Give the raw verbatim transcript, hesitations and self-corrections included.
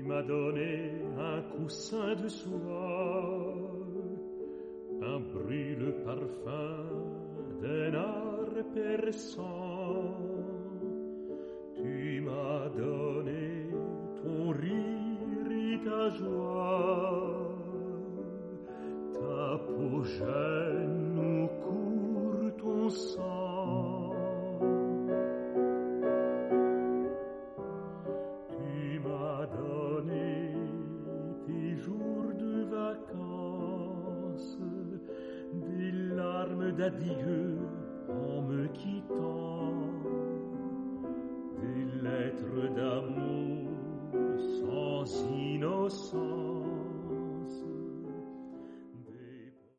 m'as donné un coussin de soie, un brûle parfum d'un art perçant. Tu m'as donné ton rire et ta joie, ta peau jeune où court ton sang. Tu m'as donné tes jours de vacances, des larmes d'adieu en me quittant, des lettres d'amour sans innocence.